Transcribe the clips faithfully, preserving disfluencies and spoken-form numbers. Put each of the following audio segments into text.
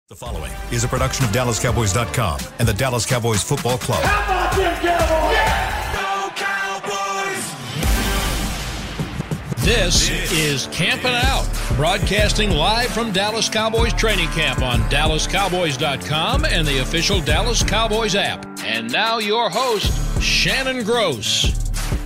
The following is a production of Dallas Cowboys dot com and the Dallas Cowboys Football Club. How about them Cowboys? Yeah! Go Cowboys! This is Camping Out, broadcasting live from Dallas Cowboys training camp on Dallas Cowboys dot com and the official Dallas Cowboys app. And now your host, Shannon Gross.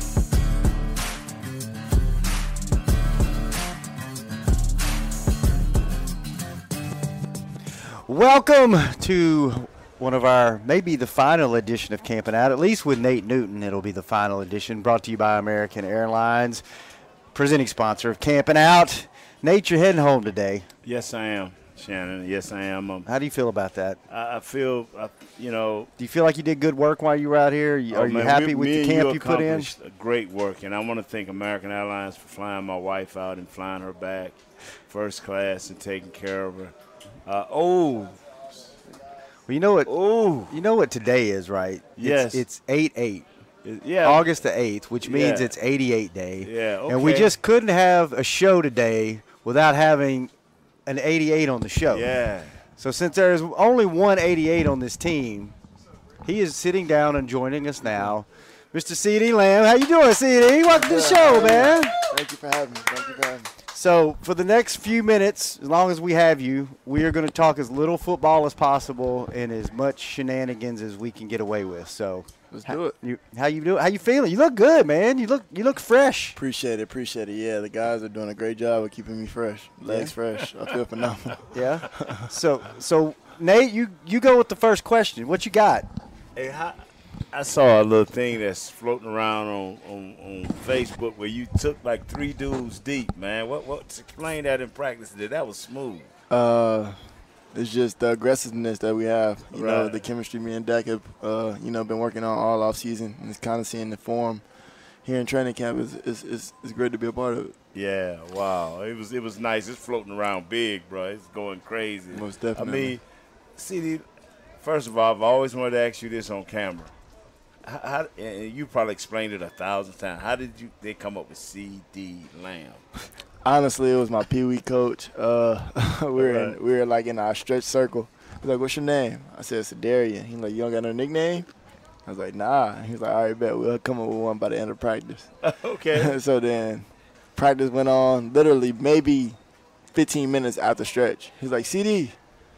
Welcome to one of our, maybe the final edition of Camping Out, at least with Nate Newton. It'll be the final edition, brought to you by American Airlines, presenting sponsor of Camping Out. Nate, you're heading home today. Yes, I am, Shannon. Yes, I am. Um, How do you feel about that? I, I feel, I, you know. Do you feel like you did good work while you were out here? Are you, oh, are you man, happy we, with me the camp you, you put in? Great work, and I want to thank American Airlines for flying my wife out and flying her back first class and taking care of her. Uh, oh. Well, you know what? Oh. You know what today is, right? Yes. It's eight eight. Yeah. August the eighth, which means Yeah. it's eighty-eight day. Yeah, okay. And we just couldn't have a show today without having an eighty-eight on the show. Yeah. So since there is only one eighty-eight on this team, he is sitting down and joining us now. Mister C D Lamb, how you doing, C D? Welcome to the show, man. Thank you for having me. Thank you for having me. So for the next few minutes, as long as we have you, we are going to talk as little football as possible and as much shenanigans as we can get away with. So Let's how, do it. You, how you doing? How you feeling? You look good, man. You look you look fresh. Appreciate it. Appreciate it. Yeah, the guys are doing a great job of keeping me fresh. Legs Yeah. fresh. I feel phenomenal. Yeah. so so Nate, you you go with the first question. What you got? Hey, how, I saw a little thing that's floating around on, on, on Facebook where you took like three dudes deep, man. What what explain that in practice? That was smooth. Uh, it's just the aggressiveness that we have. You know, Right. the chemistry me and Dak have, uh, you know, been working on all off season, and it's kind of seeing the form here in training camp is is, is is great to be a part of it. Yeah, wow. It was it was nice. It's floating around big, bro. It's going crazy. Most definitely. I mean, C D, first of all, I've always wanted to ask you this on camera. How, how, and you probably explained it a thousand times. How did you they come up with C D Lamb? Honestly, it was my Pee Wee coach. Uh, we were Right. in, we were like in our stretch circle. He's like, "What's your name?" I said, "Sedarian." He's like, "You don't got no nickname?" I was like, "Nah." He's like, "All right, bet we'll come up with one by the end of practice." Okay. So then, practice went on. Literally, maybe fifteen minutes after stretch. He's like, "C D."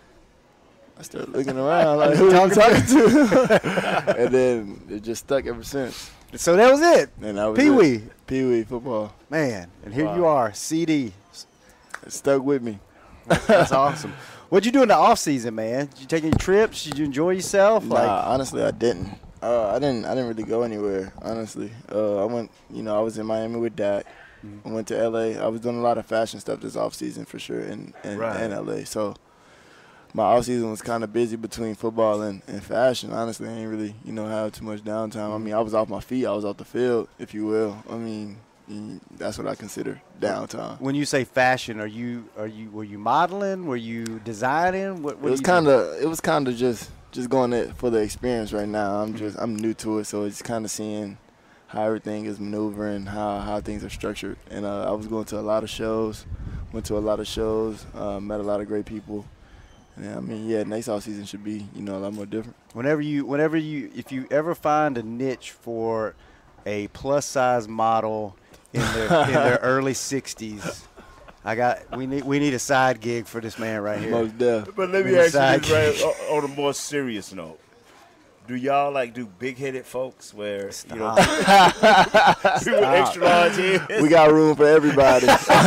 I started looking around like, "Who are you talking to?" And then it just stuck ever since. So that was it. And that was Pee Wee. it. Pee Wee football. Man, and here Wow. you are, C D. It stuck with me. That's awesome. What'd you do in the off season, man? Did you take any trips? Did you enjoy yourself? Nah, Like, honestly, I didn't. Uh, I didn't. I didn't really go anywhere. Honestly, uh, I went. You know, I was in Miami with Dak. I went to L A. I was doing a lot of fashion stuff this off season for sure, in in, Right. in L A. So my off season was kind of busy between football and, and fashion. Honestly, I didn't really, you know, have too much downtime. I mean, I was off my feet. I was off the field, if you will. I mean, mm, that's what I consider downtime. when you say fashion, are you are you were you modeling? Were you designing? What, what It was kind of. It was kind of just just going it for the experience right now. I'm just I'm new to it, so it's kind of seeing how everything is maneuvering, how how things are structured. And uh, I was going to a lot of shows, went to a lot of shows, uh, met a lot of great people. And I mean, yeah, next off season should be, you know, a lot more different. Whenever you, whenever you, if you ever find a niche for a plus size model in their in their early sixties, I got we need we need a side gig for this man right here. Most def. But let me With a ask you side this right on on a more serious note. Do y'all like do big headed folks where you know people with extra large heads? We got room for everybody.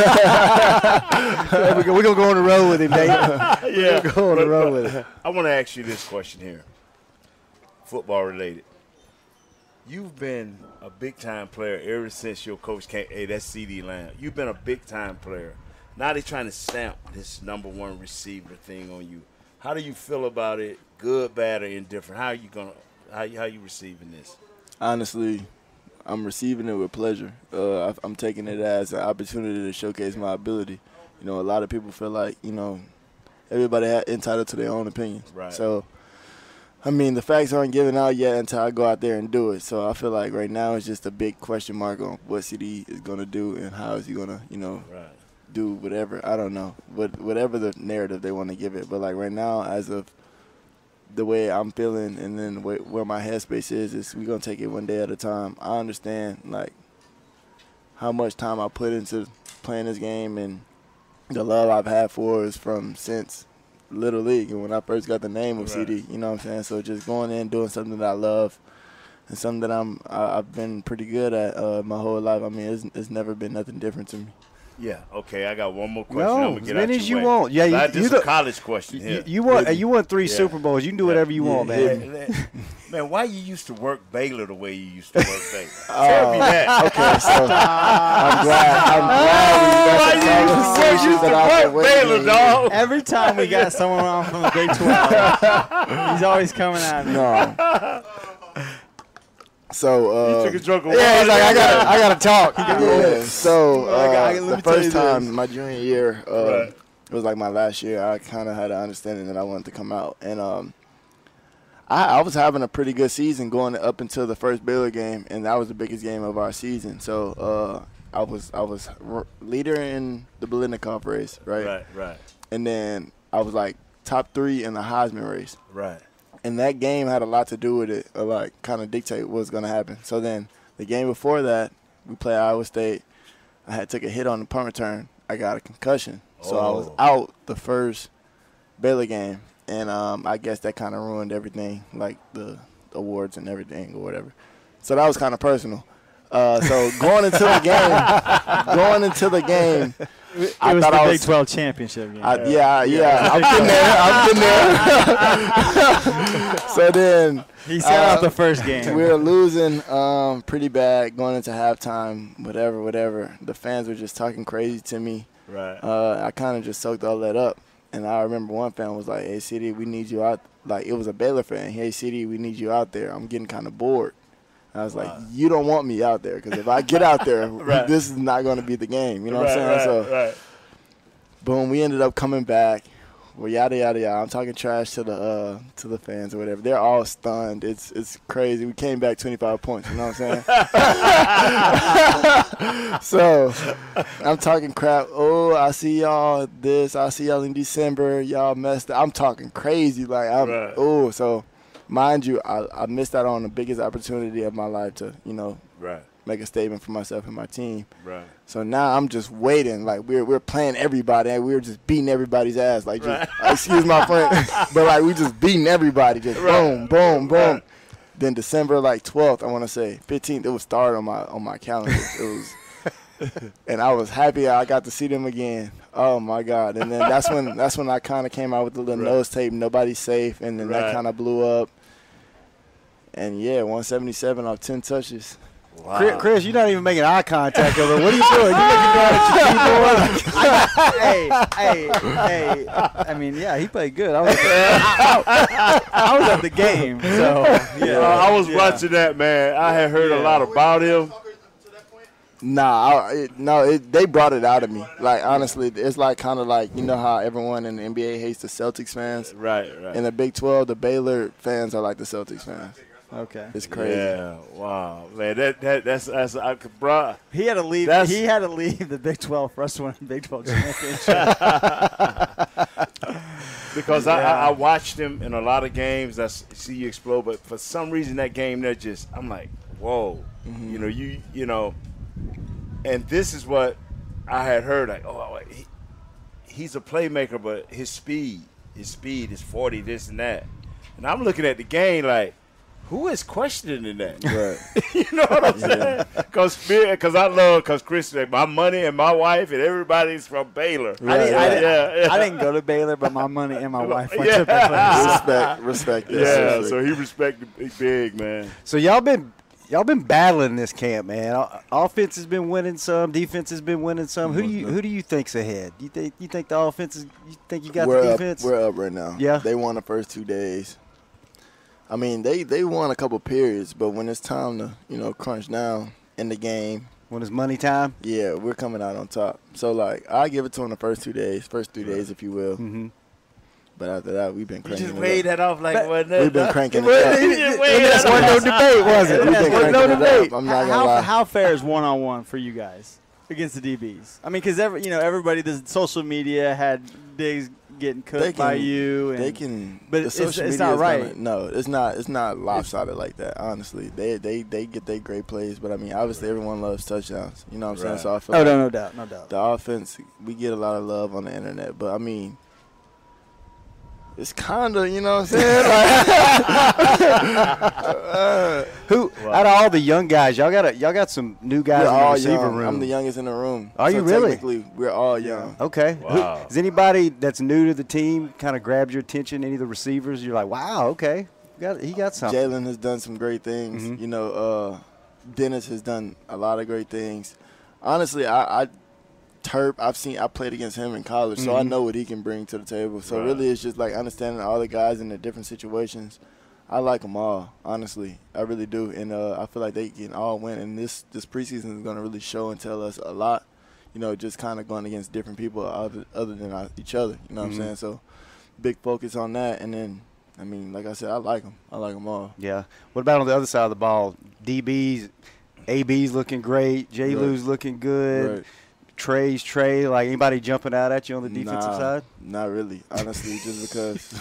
We're gonna, we're gonna go on the road with him, Nate. Yeah, Go on the road with him. I want to ask you this question here, football related. You've been a big time player ever since your coach came. Hey, that's C D Lamb. You've been a big time player. Now they're trying to stamp this number one receiver thing on you. How do you feel about it? Good, bad, or indifferent? How are you gonna? How you, how you receiving this? Honestly, I'm receiving it with pleasure. Uh, I- I'm taking it as an opportunity to showcase my ability. You know, a lot of people feel like, you know, everybody ha- entitled to their own opinions. Right. So, I mean, the facts aren't given out yet until I go out there and do it. So I feel like right now it's just a big question mark on what C D is going to do and how is he going to, you know, Right. do whatever. I don't know. What whatever the narrative they want to give it. But like right now, as of the way I'm feeling and then where, where my headspace is, is we're gonna take it one day at a time. I understand like how much time I put into playing this game and the love I've had for it is from since Little League and when I first got the name of Right. C D. You know what I'm saying? So just going in doing something that I love and something that I'm I, I've been pretty good at uh, my whole life. I mean, it's, it's never been nothing different to me. Yeah. Okay, I got one more question. No, I'm gonna as get many out as your you way. want. Yeah, you- That's you just the- a college question You, here. you won. Really? You won three Yeah. Super Bowls. You can do whatever you Yeah, want, yeah, man. yeah. Man, why you used to work Baylor the way you used to work Baylor? Tell me that. Uh, Okay, so I'm glad. I'm glad we got Why the you used to, conversation you used to that I've been work waiting Baylor, to dog? Every time we got someone on from the Big twelve, he's always coming at me. No. So uh, You took a drunk of Yeah, he's like, I got, I got to talk. yeah, so I got- uh, let me the tell you first this. time, my junior year, uh, Right. it was like my last year. I kind of had an understanding that I wanted to come out, and um, I, I was having a pretty good season going up until the first Baylor game, and that was the biggest game of our season. So uh, I was I was r- leader in the Biletnikoff race, right? Right, right, And then I was like top three in the Heisman race. right. And that game had a lot to do with it, or like kind of dictate what was going to happen. So then the game before that, we played Iowa State. I had took a hit on the punt return. I got a concussion. So I was Oh. out the first Baylor game. And um, I guess that kind of ruined everything, like the awards and everything or whatever. So that was kind of personal. Uh, so going into the game, going into the game, It I was thought the I Big was twelve championship game. I, yeah, yeah, I've been there. I've been there. So then he sat out uh, the first game. we were losing um, pretty bad going into halftime, whatever, whatever. The fans were just talking crazy to me. Right. Uh, I kind of just soaked all that up. And I remember one fan was like, hey, C D, we need you out. Like, it was a Baylor fan. Hey, C D, we need you out there. I'm getting kind of bored. I was like, you don't want me out there because if I get out there, Right. this is not going to be the game. You know right, what I'm saying? right, So, right. boom, we ended up coming back. Well, yada yada yada. I'm talking trash to the uh, to the fans or whatever. They're all stunned. It's it's crazy. We came back twenty-five points. You know what I'm saying? So I'm talking crap. Oh, I see y'all this. I see y'all in December. Y'all messed up. I'm talking crazy. Like I'm. Right. Oh, so mind you, I, I missed out on the biggest opportunity of my life to you know Right, make a statement for myself and my team. right. So now I'm just waiting. Like we're we're playing everybody, and we were just beating everybody's ass. Like, just, excuse my friend, but like we just beating everybody. Just boom, boom, boom. Right. Then December like twelfth, I want to say fifteenth, it was started on my on my calendar. It was, and I was happy I got to see them again. Oh my God! And then that's when that's when I kind of came out with the little Right. nose tape. Nobody's safe, and then Right. that kind of blew up. And yeah, one seventy-seven off ten touches. Wow. Chris, Chris, you're not even making eye contact over there. What are you doing? You looking down at your keyboard? hey, hey, hey. I mean, yeah, he played good. I was, I, I was at the game, so yeah. Uh, I was yeah. watching that, man. I had heard a lot about him. Nah, I, it, no, it, they brought it out of me. Like, honestly, it's like kind of like, you know how everyone in the N B A hates the Celtics fans? Right, right. In the Big twelve, the Baylor fans are like the Celtics fans. Okay. It's crazy. Yeah, wow, man. That that that's that's I could, bruh. He had to leave. That's- He had to leave the Big twelve for us to win the Big twelve championship. Because I, I, I watched him in a lot of games. I s- see you explode, but for some reason that game there just I'm like, whoa, you know, you you know, and this is what I had heard. Like, oh, he, he's a playmaker, but his speed, his speed is forty, this and that. And I'm looking at the game like, who is questioning that? Right. You know what I'm saying? Because because I love because Chris, like, my money and my wife and everybody's from Baylor. I, didn't, I, didn't, Yeah, yeah. I didn't go to Baylor, but my money and my wife went Yeah. to Baylor. Respect, respect. that, Yeah, seriously. so he respected big, big man. So y'all been y'all been battling this camp, man. O- Offense has been winning some, defense has been winning some. Who do you who do you think's ahead? You think you think the offense is? You think you got we're the up, defense? we're up right now. Yeah. They won the first two days. I mean, they, they won a couple periods, but when it's time to, you know, crunch down in the game, When it's money time. yeah, we're coming out on top. So, like, I give it to them the first two days, first three days, if you will. Mm-hmm. But after that, we've been You cranking just it weighed up. that off like But- what? We've been cranking it You up. just weighed that There wasn't no off. debate, was it? We've been There was cranking no it debate. up. I'm not how, gonna lie. how fair is one on one for you guys? against the D Bs? I mean, because every you know everybody, the social media had Diggs getting cooked They can, by you. And, they can, but the it's, social it's media not is right. Gonna, no, it's not. It's not lopsided like that. Honestly, they they they get their great plays, but I mean, obviously, everyone loves touchdowns. You know what I'm saying? Right. So I feel Oh like no, no doubt, no doubt. the offense, we get a lot of love on the internet, but I mean, it's kind of, you know what I'm saying? Like, Who out of all the young guys, y'all got a, y'all got some new guys we're in the all receiver young. room. I'm the youngest in the room. Are so you really? Technically, we're all young. Okay. Who- Wow. Has anybody that's new to the team kind of grabbed your attention? Any of the receivers? You're like, wow, okay, got he got something. Jalen has done some great things. Mhm. You know, uh, Dennis has done a lot of great things. Honestly, I, I Terp, I've seen, I played against him in college, so I Mhm. know what he can bring to the table. So Right. really, it's just like understanding all the guys in the different situations. I like them all, honestly. I really do, and uh, I feel like they can all win. And this this preseason is going to really show and tell us a lot. You know, just kind of going against different people other, other than our, each other. You know what Mhm. I'm saying? So big focus on that, and then. I mean, like I said, I like them. I like them all. Yeah. What about on the other side of the ball? D Bs, A B's looking great. J. Lou's looking good. Right. Trey's Trey. Like anybody jumping out at you on the defensive Nah, side? Not really, honestly, just because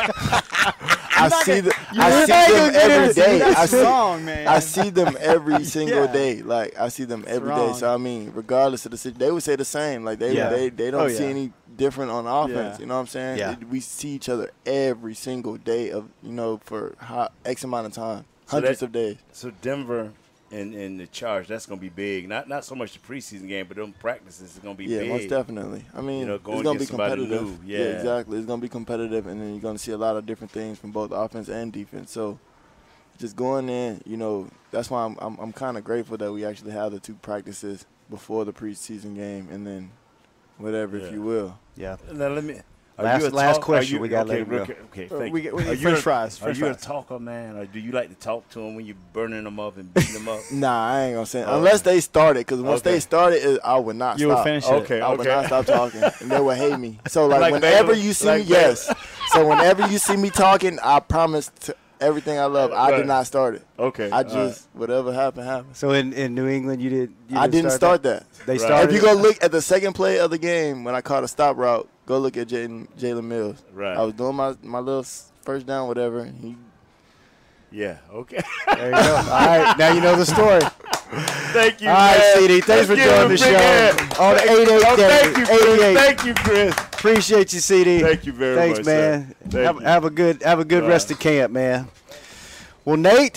I see the, You're I not see gonna them get every into day. that I see, song, man. I see them every single Yeah. day. Like I see them every day. wrong. So I mean, regardless of the situation, they would say the same. Like they Yeah. they they don't Oh, see yeah. any different on offense. Yeah. You know what I'm saying? Yeah. It- we see each other every single day of you know for how, X amount of time, So hundreds that- of days. So Denver and, and the Charge, that's going to be big. Not not so much the preseason game, but them practices is going to be Yeah, big. most definitely. I mean, You know, it's going going to be against somebody competitive. new. Yeah. exactly. It's going to be competitive, and then you're going to see a lot of different things from both offense and defense. So, just going in, you know, that's why I'm I'm, I'm kind of grateful that we actually have the two practices before the preseason game, and then whatever, Yeah. if you will. Yeah. Now let me. Are Last- you a last talk- are question, you- we gotta okay, let him go. Okay, okay, Uh, thank we you. get- we need Are you French a- fries, Are French you a fries. talker, man, or do you like to talk to them when you're burning them up and beating them up? Nah, I ain't gonna say Oh. unless they started, because once Okay. they started, it, I would not You will stop. finish it. Okay, I would okay. not stop talking, and they would hate me. So like, Like whenever Baylor? you see Like me, yes. So whenever you see me talking, I promise to everything I love. I Right. did not start it. Okay. I all just whatever happened happened. So in, in New England, you did. You I didn't start that. They Right. started. If you go look at the second play of the game when I caught a stop route, go look at Jalen Jalen Mills. Right. I was doing my my little s- first down, whatever. And he, Yeah. Okay. There you go. All right, now you know the story. Thank you. All right, man. C D, thanks Let's for give him joining a the big show hand. on Thank- eighty-eight oh, Thank you, Chris. eighty-eight. Thank you, Chris. Appreciate you, C D. Thank you very Thanks, much, man. sir. Thank Have, you. have a good have a good All rest right. of camp, man. Well, Nate,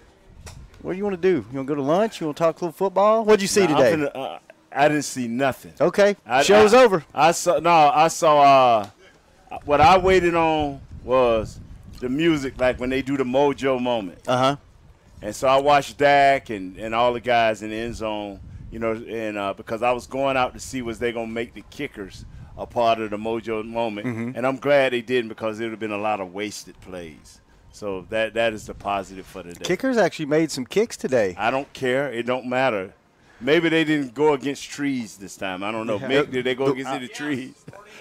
what do you want to do? You want to go to lunch? You want to talk a little football? What'd you see Nah, I'm today? finna- uh, I didn't see nothing. Okay, I- show's I- over. I saw no. I saw. Uh, what I waited on was the music, like when they do the Mojo moment. Uh huh. And so I watched Dak and, and all the guys in the end zone, you know, and uh, because I was going out to see was they gonna make the kickers a part of the Mojo moment, Mm-hmm. and I'm glad they didn't because there would have been a lot of wasted plays. So that that is the positive for today. Kickers actually made some kicks today. I don't care. It don't matter. Maybe they didn't go against trees this time. I don't know. Maybe did they go against any trees?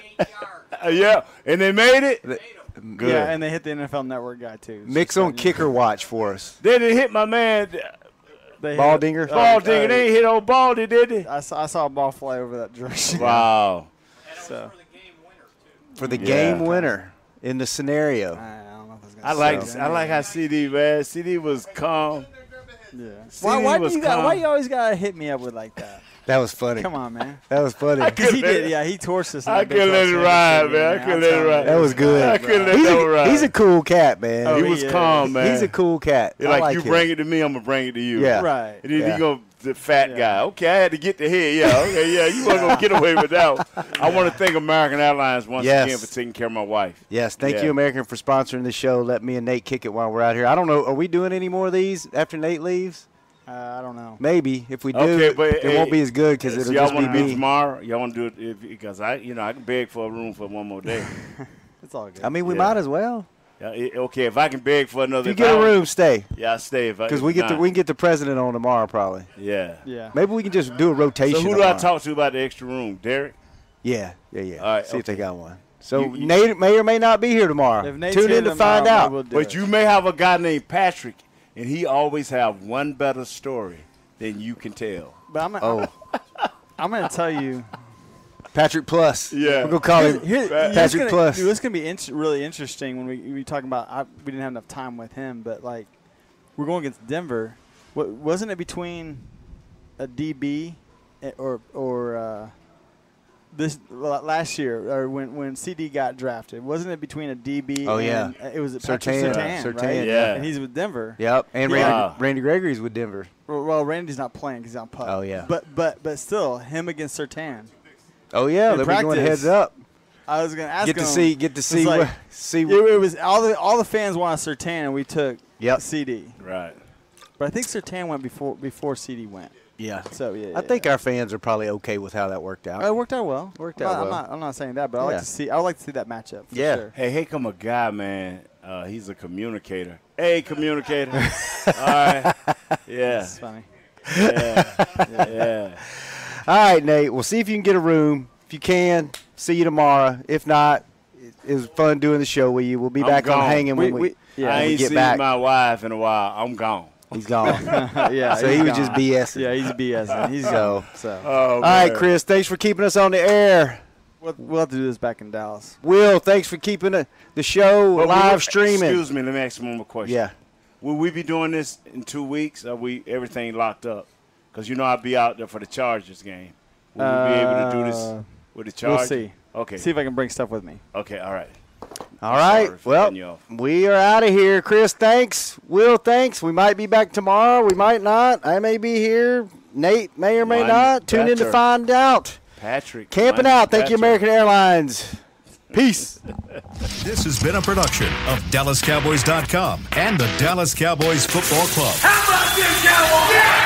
Uh, yeah, and they made it. Good. Yeah, and they hit the N F L Network guy too. It's Mix just on letting you kicker watch for us. They didn't hit my man. know. They Ball hit- dinger. Ball digger. They ain't hit old Baldy, did they? I saw, I saw a ball fly over that direction. Wow. So For the Yeah. game winner in the scenario. I don't know if it's gonna I like say I like how C D, man. C D was calm. Yeah. C D Why, why do was you got, calm. why you always gotta hit me up with like that? That was funny. Come on, man. That was funny. Because he Couldn't did, yeah, he torched us. in I that big couldn't let it touchdown ride, game, man. I I'm couldn't let it telling ride. you. That was good. I couldn't let He's that a, ride. he's a cool cat, man. Oh, he was yeah. calm, man. He's a cool cat. You're I like, like you him. bring it to me, I'm gonna bring it to you. Yeah. Right. And then Yeah. you go the fat Yeah. guy. Okay, I had to get the head. Yeah, okay, yeah. You weren't gonna get away with that one. I want to thank American Airlines once Yes. again for taking care of my wife. Yes, thank Yeah. you, American, for sponsoring the show. Let me and Nate kick it while we're out here. I don't know. Are we doing any more of these after Nate leaves? Uh, I don't know. Maybe. If we do, Okay, but it hey, won't be as good because So it'll y'all just be want to do me. tomorrow? Y'all want to do it if, because I, you know, I can beg for a room for one more day. It's all good. I mean, we Yeah. might as well. Yeah, it- okay, if I can beg for another. If you get a hour, room, stay. yeah, I stay. If I Because if we get the not, we can get the president on tomorrow probably. Yeah. yeah. Maybe we can just do a rotation. So who do tomorrow. I talk to about the extra room? Derek? Yeah, yeah, yeah. All right, See if they okay. got one. So You- you- Nate may or may not be here tomorrow. If Nate's Tune here in to tomorrow, find maybe out. we'll do But it. you may have a guy named Patrick, and he always have one better story than you can tell. But I'm, Oh, I'm going to tell you. Patrick Plus. Yeah. We're going to call him Here, Patrick it's gonna, Plus. Dude, it's going to be in, really interesting when we we talk about. I, we didn't have enough time with him, but like we're going against Denver. What wasn't it between a D B or or uh, this well, last year or when when C D got drafted? Wasn't it between a D B? Oh, and, yeah. uh, it was Surtain. Patrick Surtain, Surtain, right? yeah. And he's with Denver. Yep. And Yeah. Randy, Wow. Randy Gregory's with Denver. Well, well, Randy's not playing because he's on pup. Oh, yeah. But but but still, him against Surtain. Oh, yeah. In They'll be going practice, heads up. I was going to ask Get to him. see, get to it's see, like- what, see. It, it was all the all the fans wanted Surtain, and we took Yep. C D. Right. But I think Surtain went before before C D went. Yeah. So yeah, I think our fans are probably okay with how that worked out. yeah. it worked out well. Worked I'm out not, I'm well. not, I'm not saying that, but I like Yeah. to see. I would like to see that matchup. For Yeah. Sure. Hey, here come a guy, man. Uh, he's a communicator. Hey, communicator. All right. Yeah. It's funny. Yeah. Yeah. All right, Nate. We'll see if you can get a room. If you can, see you tomorrow. If not, it, it was fun doing the show with you. We'll be I'm back on gone. hanging We- when we, we- yeah, I when we ain't get seen back. my wife in a while. I'm gone. He's gone. yeah. So he's he was gone. just BSing. Yeah, he's BSing. He's So- gone. So Oh, All right, Chris. Thanks for keeping us on the air. we'll, we'll have to do this back in Dallas. Will, thanks for keeping the, the show But we live were- streaming. Excuse me. Let me ask you one more question. Yeah. Will we be doing this in two weeks? Are we everything locked up? Because you know I'll be out there for the Chargers game. Will we be able to do this Uh, with the We'll Chargers? see. Okay. See if I can bring stuff with me. Okay. All right. All right. Sorry for Well, cutting you off. we are out of here. Chris, thanks. Will, thanks. We might be back tomorrow. We might not. I may be here. Nate may or may Mine not. Tune in to better. find out. Patrick. Camping mine out. Thank you, better. American Airlines. Peace. This has been a production of Dallas Cowboys dot com and the Dallas Cowboys Football Club. How about this, Cowboys? Yeah!